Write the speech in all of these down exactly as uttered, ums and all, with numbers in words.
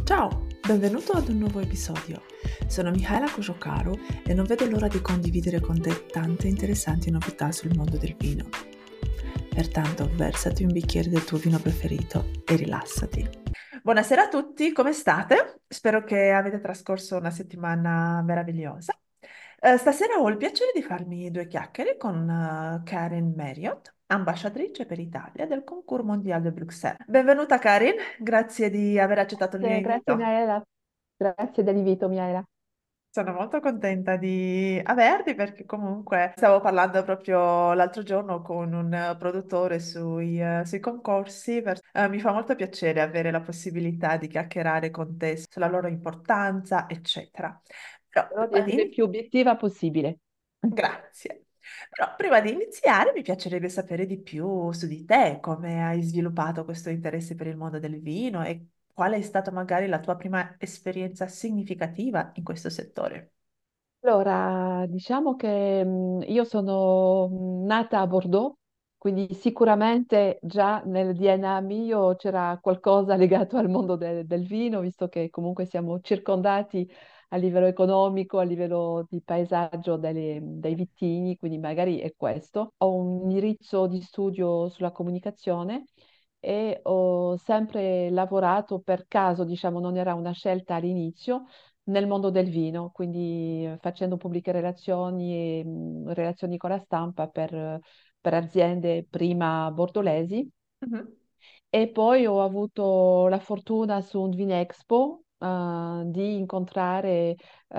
Ciao, benvenuto ad un nuovo episodio. Sono Mihaela Kojokaro e non vedo l'ora di condividere con te tante interessanti novità sul mondo del vino. Pertanto, versati un bicchiere del tuo vino preferito e rilassati. Buonasera a tutti, come state? Spero che avete trascorso una settimana meravigliosa. Eh, stasera ho il piacere di farmi due chiacchiere con eh, Karen Marriott, ambasciatrice per Italia del Concours Mondial de Bruxelles. Benvenuta Karin, grazie di aver accettato il mio Grazie, grazie invito. Miaela, grazie dell'invito Miaela. Sono molto contenta di averti perché comunque stavo parlando proprio l'altro giorno con un eh, produttore sui, eh, sui concorsi. per- eh, mi fa molto piacere avere la possibilità di chiacchierare con te sulla loro importanza, eccetera. Però Però di prima essere di... più obiettiva possibile. Grazie. Però prima di iniziare mi piacerebbe sapere di più su di te, come hai sviluppato questo interesse per il mondo del vino e qual è stata magari la tua prima esperienza significativa in questo settore. Allora, diciamo che mh, io sono mh, nata a Bordeaux, quindi sicuramente già nel D N A mio c'era qualcosa legato al mondo de- del vino, visto che comunque siamo circondati a livello economico, a livello di paesaggio delle- dei vitigni, quindi magari è questo. Ho un indirizzo di studio sulla comunicazione e ho sempre lavorato per caso, diciamo, non era una scelta all'inizio nel mondo del vino, quindi eh, facendo pubbliche relazioni e mh, relazioni con la stampa per, per aziende prima bordolesi Mhm. e poi ho avuto la fortuna su un Vinexpo eh, di incontrare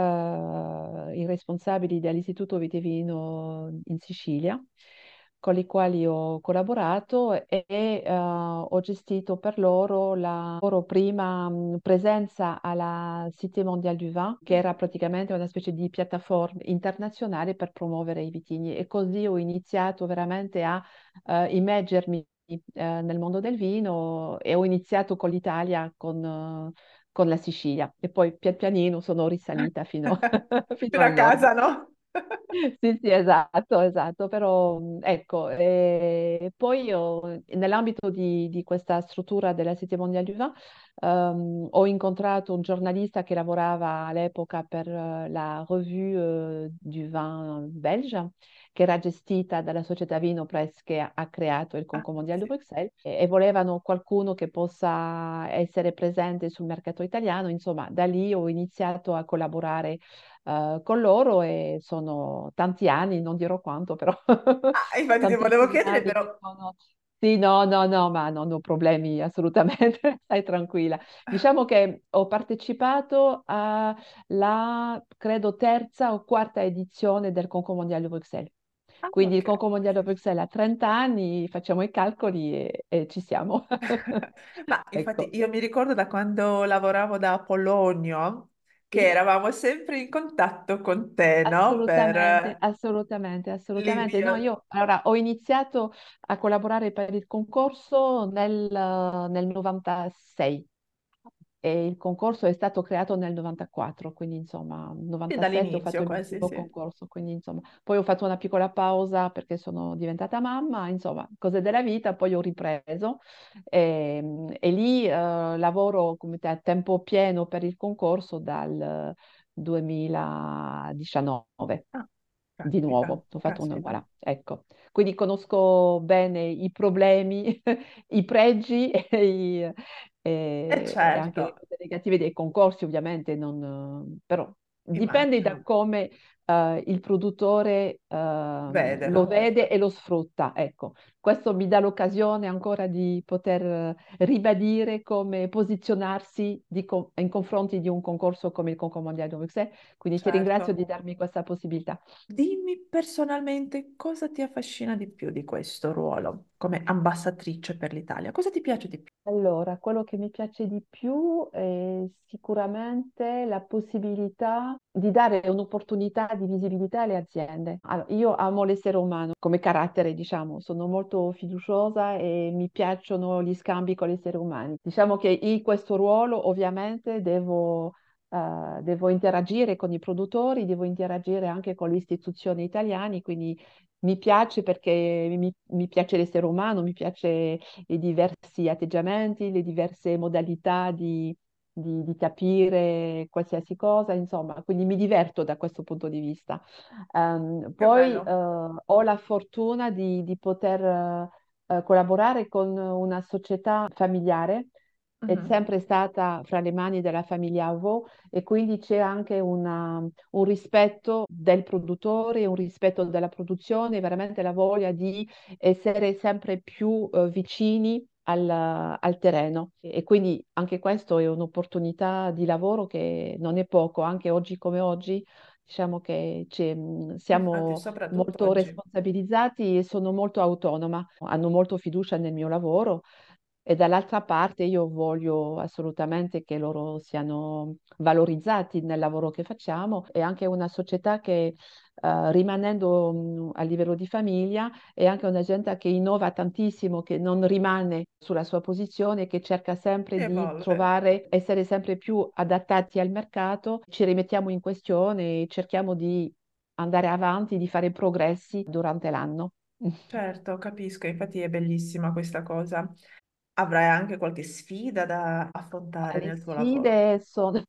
eh, i responsabili dell'Istituto Vitivino in Sicilia, con i quali ho collaborato e eh, ho gestito per loro la loro prima mh, presenza alla Cité Mondiale du Vin, che era praticamente una specie di piattaforma internazionale per promuovere i vitigni. E così ho iniziato veramente a eh, immergermi eh, nel mondo del vino e ho iniziato con l'Italia, con, eh, con la Sicilia e poi pian pianino sono risalita fino, fino Fino a al nord. casa, no? Sì, sì, esatto, esatto, però mh, ecco, e poi io, nell'ambito di, di questa struttura della Cité Mondiale du Vin, ehm, ho incontrato un giornalista che lavorava all'epoca per eh, la revue eh, du vin belge, che era gestita dalla società Vino Press che ha, ha creato il Ah, Concours Mondial de sì. Bruxelles e, e volevano qualcuno che possa essere presente sul mercato italiano. Insomma, da lì ho iniziato a collaborare eh, con loro e sono tanti anni, non dirò quanto, però Ah, infatti ti volevo tantissimi chiedere, anni che però... sono... Sì, no, no, no, ma non ho problemi assolutamente, stai tranquilla. Diciamo che ho partecipato alla, credo, terza o quarta edizione del Concours Mondiale di Bruxelles. Ah, Quindi il ok. Concours Mondiale di Bruxelles ha trenta anni, facciamo i calcoli e, e ci siamo. Ma infatti Ecco, io mi ricordo da quando lavoravo da Polonio che sì. eravamo sempre in contatto con te, no? Per Assolutamente, eh, assolutamente, assolutamente. No, l'invio. io allora, ho iniziato a collaborare per il concorso nel, nel novantasei e il concorso è stato creato nel novantaquattro, quindi insomma, nel Sì, novantasette ho fatto dall'inizio il mio quasi, primo sì. concorso, quindi insomma, poi ho fatto una piccola pausa perché sono diventata mamma, insomma, cose della vita, poi ho ripreso e, e lì eh, lavoro come te a tempo pieno per il concorso dal duemiladiciannove. Ah, Di caspita, nuovo, ho fatto una, caspita. voilà, ecco. Quindi conosco bene i problemi, i pregi e, i- E e- e anche le certo, cose negative dei concorsi, ovviamente, non, però dipende da immagino, come eh, il produttore ehm, lo vedelo. vede e lo sfrutta. Ecco, questo mi dà l'occasione ancora di poter eh, ribadire come posizionarsi di co- in confronti di un concorso come il Concorso Mondiale di Bruxelles. Quindi ti ringrazio Certo. di darmi questa possibilità. Dimmi personalmente cosa ti affascina di più di questo ruolo come ambasciatrice per l'Italia. Cosa ti piace di più? Allora, quello che mi piace di più è sicuramente la possibilità di dare un'opportunità di visibilità alle aziende. Allora, io amo l'essere umano come carattere, diciamo, sono molto fiduciosa e mi piacciono gli scambi con gli esseri umani. Diciamo che in questo ruolo ovviamente devo, eh, devo interagire con i produttori, devo interagire anche con le istituzioni italiane, quindi mi piace perché mi, mi piace l'essere umano, mi piace i diversi atteggiamenti, le diverse modalità di, di, di capire qualsiasi cosa, insomma, quindi mi diverto da questo punto di vista. Ehm, Che poi eh, bello. ho la fortuna di, di poter eh, eh, collaborare con una società familiare, è Mhm. sempre stata fra le mani della famiglia Avò e quindi c'è anche una- un rispetto del produttore, un rispetto della produzione, veramente la voglia di essere sempre più eh, vicini al, al terreno. E quindi anche questo è un'opportunità di lavoro che non è poco, anche oggi come oggi. Diciamo che c'è, mh, Infatti, siamo soprattutto molto oggi. responsabilizzati e sono molto autonoma, hanno molto fiducia nel mio lavoro e dall'altra parte io voglio assolutamente che loro siano valorizzati nel lavoro che facciamo e anche una società che, eh, rimanendo mh, a livello di famiglia, è anche un'azienda che innova tantissimo, che non rimane sulla sua posizione, che cerca Si sempre di evolve. trovare, essere sempre più adattati al mercato, ci rimettiamo in questione e cerchiamo di andare avanti, di fare progressi durante l'anno. Certo, capisco, infatti è bellissima questa cosa. Avrai anche qualche sfida da affrontare Le nel tuo lavoro. sfide sono,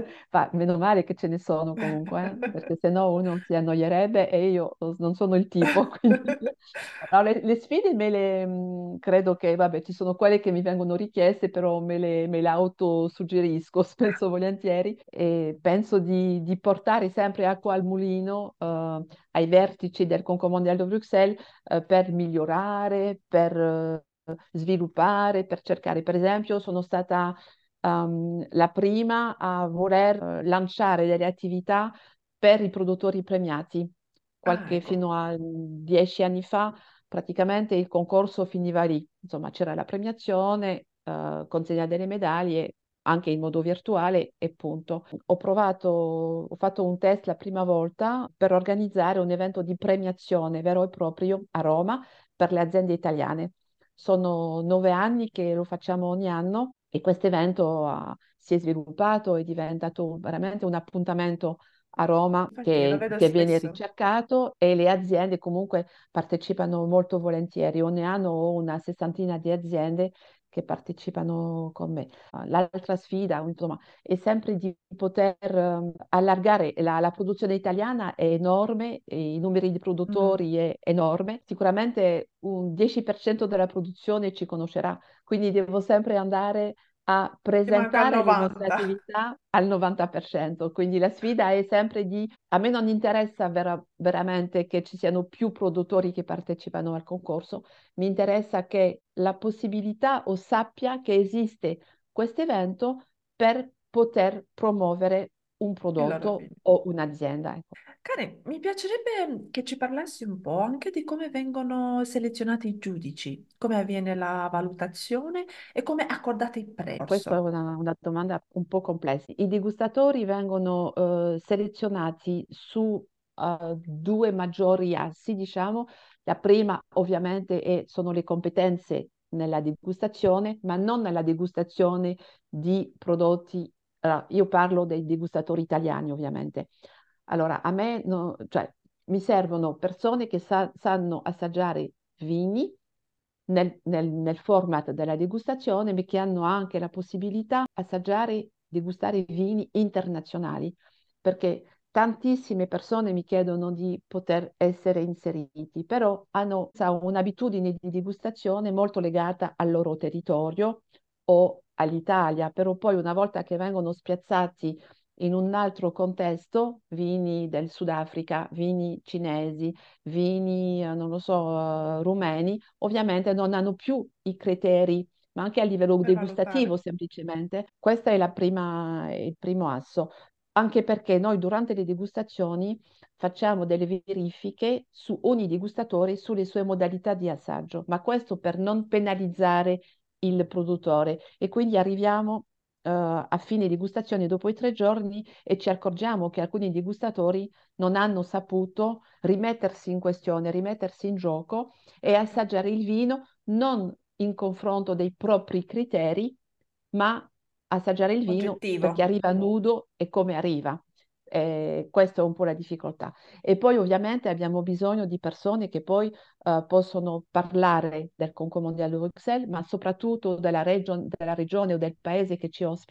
ma meno male che ce ne sono comunque, eh, perché sennò uno si annoierebbe e io non sono il tipo, quindi no, le, le sfide me le mh, credo che, vabbè, ci sono quelle che mi vengono richieste, però me le, me le autosuggerisco spesso e volentieri e penso di, di portare sempre acqua al mulino eh, ai vertici del Conco Mondiale di Bruxelles eh, per migliorare, per eh, sviluppare, per cercare. Per esempio, sono stata ehm, la prima a voler eh, lanciare delle attività per i produttori premiati. Ah, Qualche, ecco, fino a dieci anni fa, praticamente il concorso finiva lì. Insomma, c'era la premiazione, eh, consegna delle medaglie anche in modo virtuale e punto. Ho provato, ho fatto un test la prima volta per organizzare un evento di premiazione vero e proprio a Roma per le aziende italiane. Sono nove anni che lo facciamo ogni anno e questo evento ha- si è sviluppato, è diventato veramente un appuntamento a Roma infatti lo che, vedo che viene spesso. ricercato e le aziende comunque partecipano molto volentieri. Ogni anno ho una sessantina di aziende che partecipano con me. L'altra sfida, insomma, è sempre di poter ehm, allargare la, la produzione italiana è enorme, e i numeri di Mhm. produttori è enorme. Sicuramente un dieci per cento della produzione ci conoscerà, quindi devo sempre andare a Ti manca il presentare le nostre novanta. attività al novanta per cento. Quindi la sfida è sempre di, a me non interessa vera- veramente che ci siano più produttori che partecipano al concorso, mi interessa che la possibilità o sappia che esiste questo evento per poter promuovere un Il loro prodotto video. o un'azienda. Ecco. Karen, mi piacerebbe che ci parlassi un po' anche di come vengono selezionati i giudici, come avviene la valutazione e come accordate il Questa è prezzo. una, una domanda un po' complessa. I degustatori vengono eh, selezionati su eh, due maggiori assi, diciamo. La prima ovviamente è- sono le competenze nella degustazione, ma non nella degustazione di prodotti. Allora, io parlo dei degustatori italiani, ovviamente. Allora, a me no- cioè, mi servono persone che sa- sanno assaggiare vini nel, nel- nel format della degustazione, ma che hanno anche la possibilità di assaggiare, degustare vini internazionali, perché tantissime persone mi chiedono di poter essere inseriti, però hanno sa, un'abitudine di degustazione molto legata al loro territorio o all'Italia, però poi una volta che vengono spiazzati in un altro contesto, vini del Sudafrica, vini cinesi, vini, eh, non lo so, eh, rumeni, ovviamente non hanno più i criteri, ma anche a livello Per degustativo valutare. semplicemente. Questo è la prima, il primo asso, anche perché noi durante le degustazioni facciamo delle verifiche su ogni degustatore sulle sue modalità di assaggio, ma questo per non penalizzare il produttore e quindi arriviamo eh, a fine degustazione dopo i tre giorni e ci accorgiamo che alcuni degustatori non hanno saputo rimettersi in questione, rimettersi in gioco e Certo. assaggiare il vino non in confronto dei propri criteri, ma assaggiare il vino perché Oggettivo. arriva nudo e come arriva. Eh, questa è un po' la difficoltà. E poi ovviamente abbiamo bisogno di persone che poi eh, possono parlare del Conco Mondiale di Bruxelles, ma soprattutto della, region- della regione o del paese che ci ospita,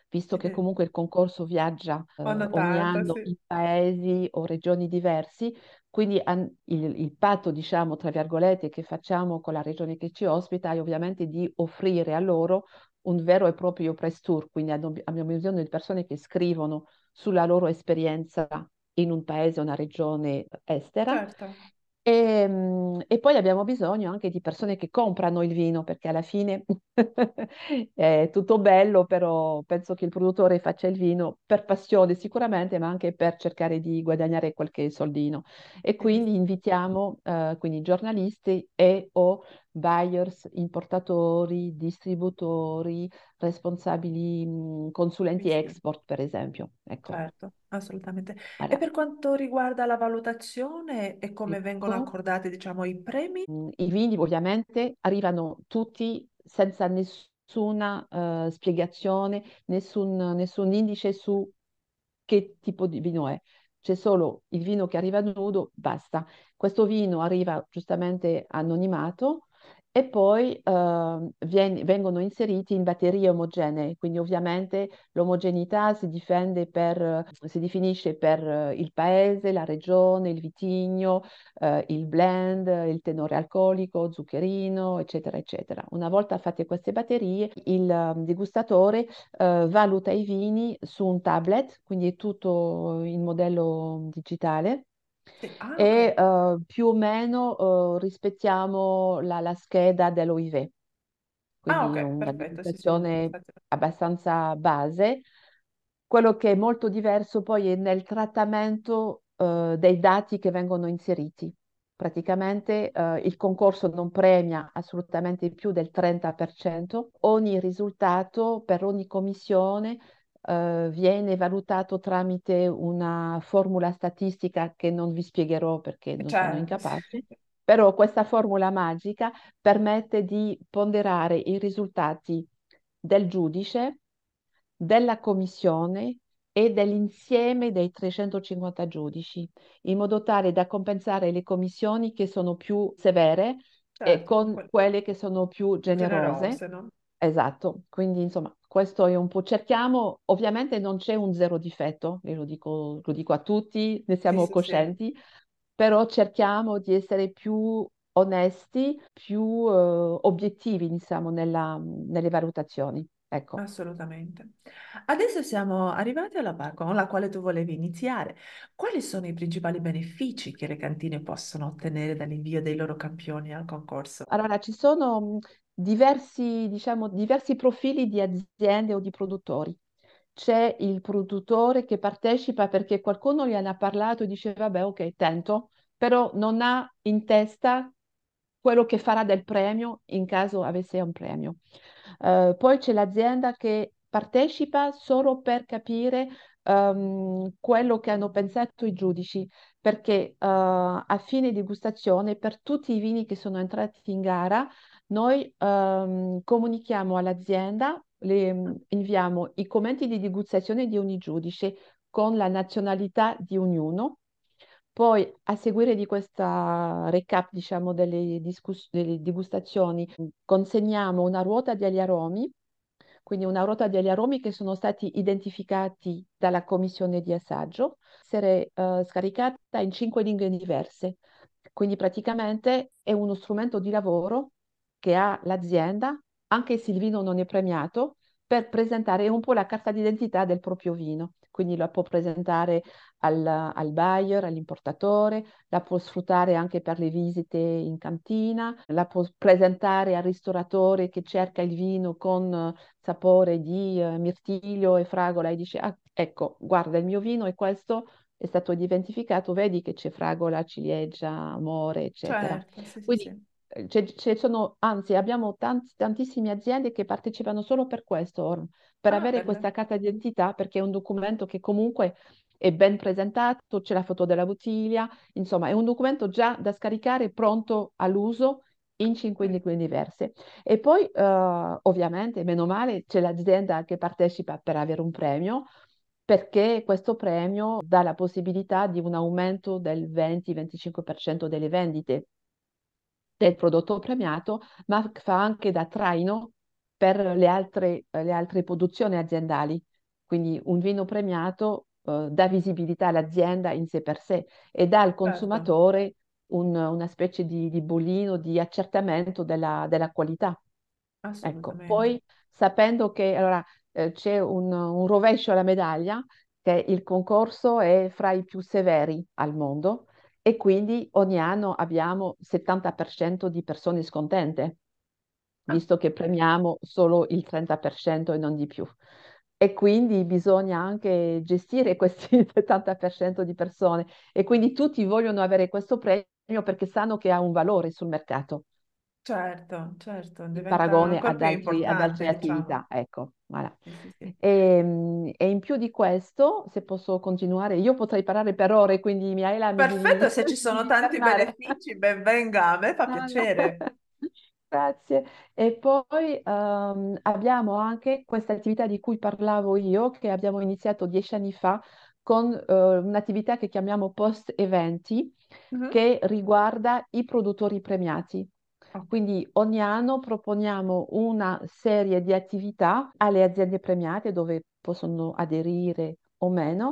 visto che Sì, comunque il concorso viaggia eh, ho ogni notato, anno sì. in paesi o regioni diversi, quindi an- il, il patto, diciamo, tra virgolette, che facciamo con la regione che ci ospita è ovviamente di offrire a loro un vero e proprio press tour, quindi hanno- abbiamo bisogno di persone che scrivono sulla loro esperienza in un paese o una regione estera. Certo, E, mm, e poi abbiamo bisogno anche di persone che comprano il vino, perché alla fine è tutto bello, però penso che il produttore faccia il vino per passione sicuramente, ma anche per cercare di guadagnare qualche soldino. E sì, quindi invitiamo eh, quindi giornalisti e o buyers, importatori, distributori, responsabili, mh, consulenti sì, export, per esempio. Ecco, certo, assolutamente. E voilà. per quanto riguarda la valutazione e come vengono Ecco. accordati, diciamo, i premi? Mm, I vini ovviamente arrivano tutti senza nessuna eh, spiegazione, nessun, nessun indice su che tipo di vino è. C'è solo il vino che arriva nudo, basta. Questo vino arriva giustamente anonimato e poi eh, vien- vengono inseriti in batterie omogenee, quindi ovviamente l'omogeneità si difende per, si definisce per eh, il paese, la regione, il vitigno, eh, il blend, il tenore alcolico, zuccherino, eccetera, eccetera. Una volta fatte queste batterie, il eh, degustatore eh, valuta i vini su un tablet, quindi è tutto in modello digitale Sì. Ah, e ok. eh, più o meno eh, rispettiamo la, la scheda dell'O I V E, Ah, quindi ok, una perfetto, sì, sì. degustazione Infatti- abbastanza base. Quello che è molto diverso poi è nel trattamento eh, dei dati che vengono inseriti. Praticamente eh, il concorso non premia assolutamente più del trenta per cento. Ogni risultato per ogni commissione eh, viene valutato tramite una formula statistica che non vi spiegherò perché non sono Certo, sì. incapace, però questa formula magica permette di ponderare i risultati del giudice, della commissione e dell'insieme dei trecentocinquanta giudici, in modo tale da compensare le commissioni che sono più severe e Certo, con con quelle quelle che sono più generose. generose, no? Esatto, quindi insomma, questo è un po'. Cerchiamo, ovviamente non c'è un zero difetto, e lo dico, lo dico a tutti, ne Sì, siamo sì, sì, coscienti, però cerchiamo di essere più onesti, più eh, obiettivi, diciamo, nella- nelle valutazioni. Ecco. assolutamente. Adesso siamo arrivati alla parte con la quale tu volevi iniziare. Quali sono i principali benefici che le cantine possono ottenere dall'invio dei loro campioni al concorso? Allora, ci sono mh, diversi, diciamo, diversi profili di aziende o di produttori. C'è il produttore che partecipa perché qualcuno gli ha parlato e dice, vabbè, ok, tento, però non ha in testa quello che farà del premio in caso avesse un premio. Eh, poi c'è l'azienda che partecipa solo per capire ehm, quello che hanno pensato i giudici, perché eh, a fine degustazione, per tutti i vini che sono entrati in gara, noi ehm, comunichiamo all'azienda, le, inviamo i commenti di degustazione di ogni giudice con la nazionalità di ognuno. Poi, a seguire di questa recap, diciamo, delle, discuss- delle degustazioni, consegniamo una ruota degli aromi, quindi una ruota degli aromi che sono stati identificati dalla commissione di assaggio, essere eh, scaricata in cinque lingue diverse. Quindi praticamente è uno strumento di lavoro che ha l'azienda, anche se il vino non è premiato, per presentare un po' la carta d'identità del proprio vino. Quindi la può presentare al, al buyer, all'importatore, la può sfruttare anche per le visite in cantina, la può presentare al ristoratore che cerca il vino con eh, sapore di eh, mirtillo e fragola e dice, ah, ecco, guarda, il mio vino è questo, è stato identificato, vedi che c'è fragola, ciliegia, amore, eccetera. Certo, sì, sì, Quindi sì. eh, c'è- ci sono, anzi, abbiamo tanti- tantissime aziende che partecipano solo per questo, ora, per Ah, avere bello. questa carta d'identità, perché è un documento che comunque è ben presentato, c'è la foto della bottiglia, insomma, è un documento già da scaricare pronto all'uso in cinque Ok. lingue diverse. E poi, eh, ovviamente, meno male, c'è l'azienda che partecipa per avere un premio, perché questo premio dà la possibilità di un aumento del venti-venticinque per cento delle vendite del prodotto premiato, ma fa anche da traino per le altre, le altre produzioni aziendali. Quindi un vino premiato eh, dà visibilità all'azienda in sé per sé e dà al Certo, consumatore un- una specie di, di bollino di accertamento della, della qualità. Ecco, assolutamente. poi sapendo che allora, eh, c'è un, un rovescio alla medaglia, che il concorso è fra i più severi al mondo e quindi ogni anno abbiamo settanta per cento di persone scontente, Ah, visto che premiamo solo il trenta per cento e non di più. E quindi bisogna anche gestire questi settanta per cento di persone e quindi tutti vogliono avere questo premio perché sanno che ha un valore sul mercato certo, certo, in diventa paragone ancora ad più altri- ad importante, altre diciamo. attività. Ecco, voilà. Sì, sì, sì. E, mm, e in più di questo, se posso continuare, io potrei parlare per ore, quindi Mihaela mi Perfetto, devi, se ci mi sono devi tanti fermare. benefici, ben venga, a me fa No, no. piacere. Grazie. E poi ehm, abbiamo anche questa attività di cui parlavo io, che abbiamo iniziato dieci anni fa con eh, un'attività che chiamiamo post-eventi, Mhm. che riguarda i produttori premiati. Ok. Quindi ogni anno proponiamo una serie di attività alle aziende premiate dove possono aderire o meno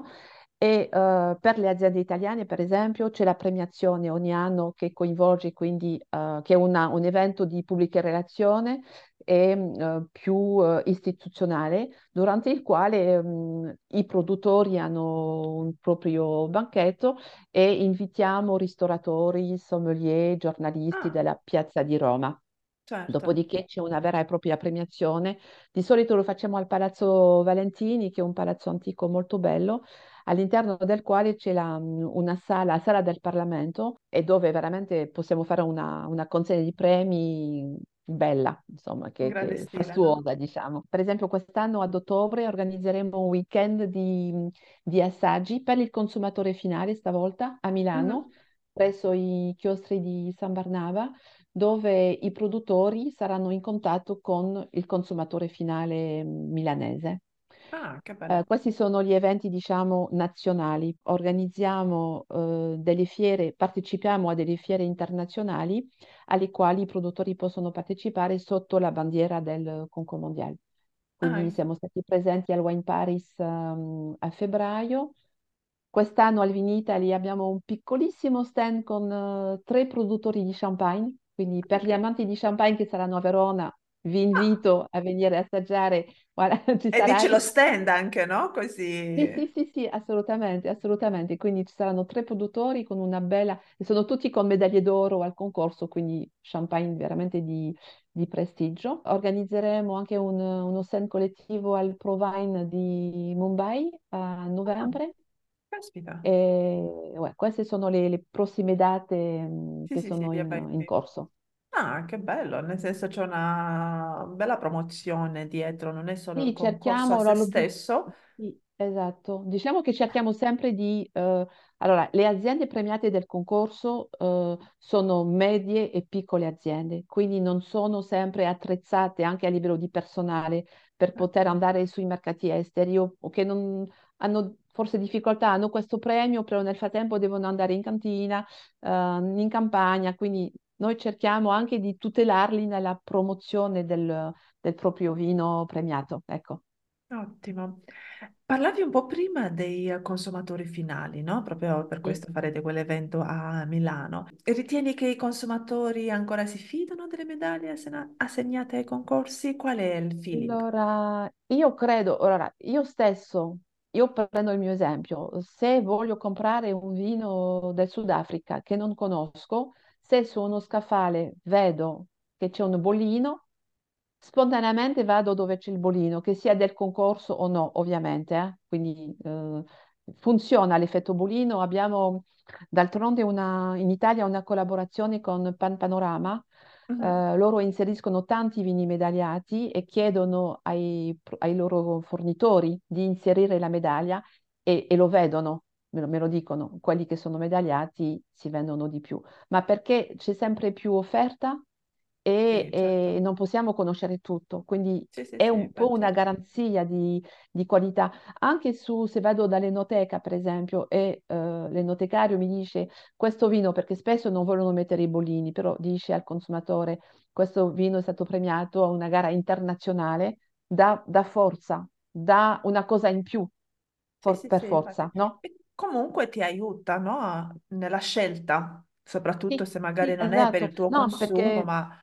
e eh, per le aziende italiane, per esempio, c'è la premiazione ogni anno che coinvolge quindi, eh, che è una- un evento di pubblica relazione e eh, più eh, istituzionale, durante il quale mh, i produttori hanno un proprio banchetto e invitiamo ristoratori, sommelier, giornalisti Ah, della Piazza di Roma. certo. Dopodiché c'è una vera e propria premiazione. Di solito lo facciamo al Palazzo Valentini, che è un palazzo antico molto bello, all'interno del quale c'è la- una sala, la sala del Parlamento, e dove veramente possiamo fare una, una consegna di premi bella, insomma, In che, grande che stile, no? fastuosa, diciamo. Per esempio, quest'anno ad ottobre organizzeremo un weekend di, di assaggi per il consumatore finale, stavolta a Milano, Mhm. presso i chiostri di San Barnaba dove i produttori saranno in contatto con il consumatore finale mm, milanese. Ah, che Eh, bello. questi sono gli eventi, diciamo, nazionali. Organizziamo eh, delle fiere, partecipiamo a delle fiere internazionali alle quali i produttori possono partecipare sotto la bandiera del Conco Mondiale. Quindi Ah, siamo stati presenti al Wine Paris ehm, a febbraio. Quest'anno al Vinitaly abbiamo un piccolissimo stand con eh, tre produttori di champagne, quindi per gli ok. amanti di champagne che saranno a Verona, vi Ah, invito a venire a assaggiare. Guarda, ci e sarà dici lo il... stand anche, no? Sì, sì, Così. sì, sì, assolutamente, assolutamente. Quindi ci saranno tre produttori con una bella... e sono tutti con medaglie d'oro al concorso, quindi champagne veramente di, di prestigio. Organizzeremo anche un- uno stand collettivo al Provine di Mumbai a Ah, novembre. caspita. E, uè, queste sono le, le prossime date mh, Sì, che sì, sì, sono gli in, in eventi. corso. Ah, che bello, nel senso c'è una bella promozione dietro, non è solo il Sì, concorso a cerchiamo, se allora, l'obiet- stesso. sì, esatto. Diciamo che cerchiamo sempre di... eh, allora, le aziende premiate del concorso eh, sono medie e piccole aziende, quindi non sono sempre attrezzate anche a livello di personale per poter Certo. andare sui mercati esteri o, o che non hanno forse difficoltà, hanno questo premio, però nel frattempo devono andare in cantina, eh, in campagna, quindi noi cerchiamo anche di tutelarli nella promozione del del proprio vino premiato. Ecco. Ottimo. Parlavi un po' prima dei eh, consumatori finali, no? Proprio per Sì. questo farete quell'evento a Milano. E ritieni che i consumatori ancora si fidano delle medaglie assena- assegnate ai concorsi? Qual è il feeling? Allora, io credo, allora, io stesso, io prendo il mio esempio, se voglio comprare un vino del Sudafrica che non conosco, se su uno scaffale vedo che c'è un bollino, spontaneamente vado dove c'è il bolino, che sia del concorso o no, ovviamente, eh. Quindi eh, funziona l'effetto bolino. Abbiamo d'altronde una- in Italia una collaborazione con Pan Panorama. Mhm. Eh, loro inseriscono tanti vini medagliati e chiedono ai, ai loro fornitori di inserire la medaglia e, e lo vedono. Me lo, me lo dicono, quelli che sono medagliati si vendono di più, ma perché c'è sempre più offerta e, Sì, e certo. non possiamo conoscere tutto, quindi Sì, sì, è sì, un po' una infatti. garanzia di, di qualità. Anche su, se vado dall'enoteca, per esempio, e eh, l'enotecario mi dice questo vino, perché spesso non vogliono mettere i bollini, però dice al consumatore questo vino è stato premiato a una gara internazionale, dà, dà forza, dà una cosa in più, Sì, for- sì, per sì, infatti. forza, no? E comunque ti aiuta, no? Nella scelta, soprattutto Sì, se magari sì, non è per esatto. il tuo No, consumo, perché ma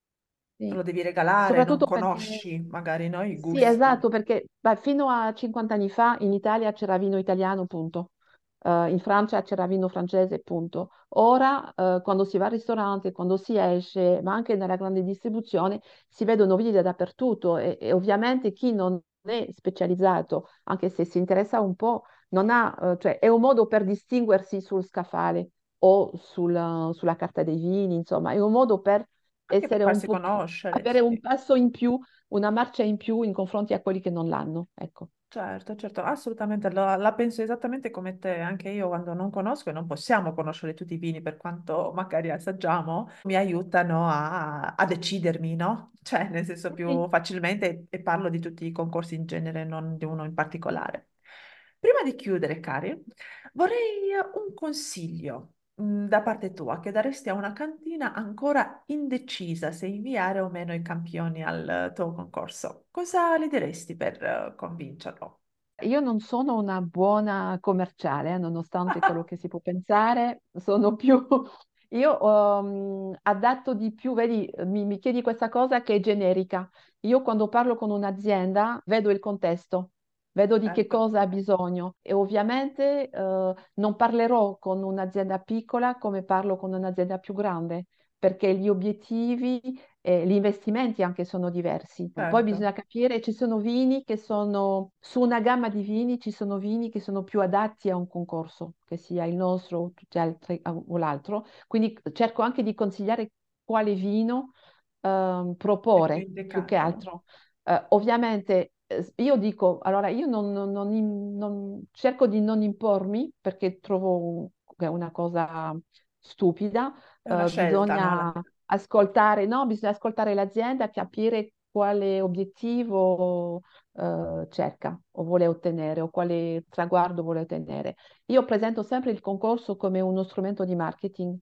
te sì. lo devi regalare, non Soprattutto perché conosci magari, no, i sì, gusti. esatto, perché beh, fino a cinquanta anni fa in Italia c'era vino italiano, punto. Eh, in Francia c'era vino francese, punto. Ora, eh, quando si va al ristorante, quando si esce, ma anche nella grande distribuzione, si vedono vini dappertutto e, e ovviamente chi non è specializzato, anche se si interessa un po', non ha, eh, cioè, è un modo per distinguersi sul scaffale o sul- sulla carta dei vini, insomma, è un modo per Anche per essere un farsi po' più, conoscere, avere un sì. passo in più, una marcia in più in confronti a quelli che non l'hanno. Ecco. Certo, certo, assolutamente, la, la penso esattamente come te, anche io quando non conosco e non possiamo conoscere tutti i vini per quanto magari assaggiamo, mi aiutano a, a decidermi, no? Cioè, nel senso Sì. più facilmente e parlo di tutti i concorsi in genere, non di uno in particolare. Prima di chiudere, cari, vorrei un consiglio, mh, da parte tua che daresti a una cantina ancora indecisa se inviare o meno i campioni al tuo concorso. Cosa le diresti per eh, convincerlo? Io non sono una buona commerciale, eh, nonostante quello che si può pensare, sono più... Io um, adatto di più, vedi, mi, mi chiedi questa cosa che è generica. Io quando parlo con un'azienda vedo il contesto, vedo di che Certo, cosa ha bisogno e ovviamente eh, non parlerò con un'azienda piccola come parlo con un'azienda più grande, perché gli obiettivi e gli investimenti anche sono diversi. Poi certo, bisogna capire, ci sono vini che sono, su una gamma di vini, ci sono vini che sono più adatti a un concorso, che sia il nostro o tutti altri o l'altro. Quindi cerco anche di consigliare quale vino ehm, è più proporre più che indicato. altro. Eh, ovviamente eh, io dico, allora io non, non- non im- non- cerco di non impormi perché trovo che è una cosa stupida. È una Eh, scelta, no? Alla bisogna fine. ascoltare, no? Bisogna ascoltare l'azienda, capire quale obiettivo eh, cerca o vuole ottenere o quale traguardo vuole ottenere. Io presento sempre il concorso come uno strumento di marketing,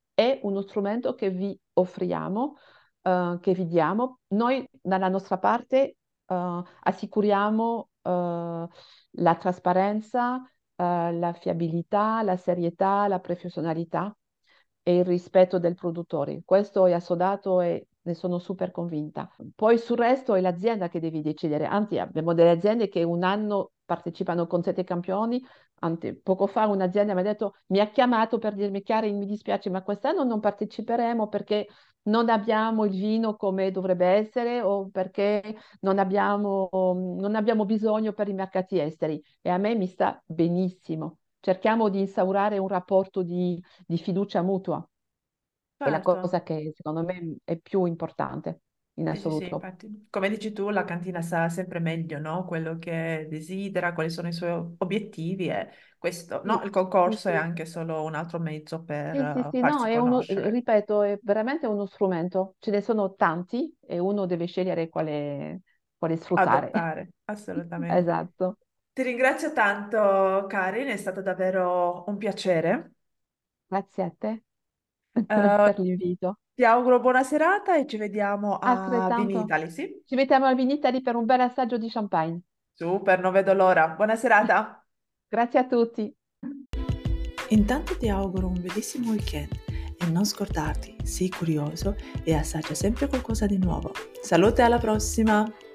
è uno strumento che vi offriamo, eh, che vi diamo. Noi, dalla nostra parte, eh, assicuriamo eh, la trasparenza, eh, la fiabilità, la serietà, la professionalità e il rispetto del produttore. Questo è assodato e ne sono super convinta. Poi sul resto è l'azienda che devi decidere. Anzi, abbiamo delle aziende che un anno partecipano con sette campioni. Anzi, poco fa un'azienda mi ha detto, mi ha chiamato per dirmi, Chiara, mi dispiace, ma quest'anno non parteciperemo perché non abbiamo il vino come dovrebbe essere o perché non abbiamo, non abbiamo bisogno per i mercati esteri. E a me mi sta benissimo. Cerchiamo di instaurare un rapporto di di fiducia mutua. È la Certo. cosa che secondo me è più importante in Sì, sì, sì, assoluto. infatti, come dici tu, la cantina sa sempre meglio, no? Quello che desidera, quali sono i suoi obiettivi e questo, no? Sì, Il sì, concorso è sì. anche solo un altro mezzo per Sì, sì, eh, sì, no, farsi è uno, conoscere, ripeto, è veramente uno strumento. Ce ne sono tanti e uno deve scegliere quale, quale sfruttare. adottare, assolutamente. Esatto. Ti ringrazio tanto, Karin, è stato davvero un piacere. Grazie a te Eh, per l'invito. ti auguro buona serata e ci vediamo a Altrettanto. Vinitaly, sì? Ci mettiamo al Vinitali per un bel assaggio di champagne. Super, non vedo l'ora. Buona serata. Grazie a tutti. Intanto ti auguro un bellissimo weekend e non scordarti, sii curioso e assaggia sempre qualcosa di nuovo. Salute, alla prossima!